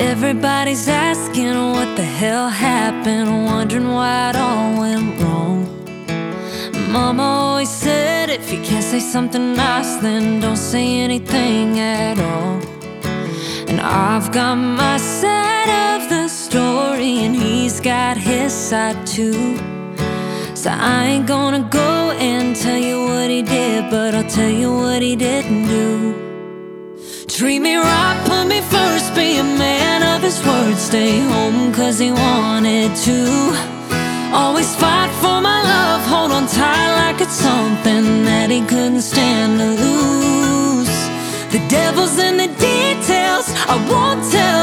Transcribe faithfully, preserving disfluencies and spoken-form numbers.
Everybody's asking what the hell happened, wondering why it all went wrong. Mama always said, if you can't say something nice, then don't say anything at all. And I've got my side of the story, and he's got his side too. So I ain't gonna go and tell you what he did, but I'll tell you what he didn't do. Treat me right, put me first, be a man of his word, stay home cause he wanted to. Always fight for my love, hold on tight like it's something that he couldn't stand to lose. The devil's in the details, I won't tell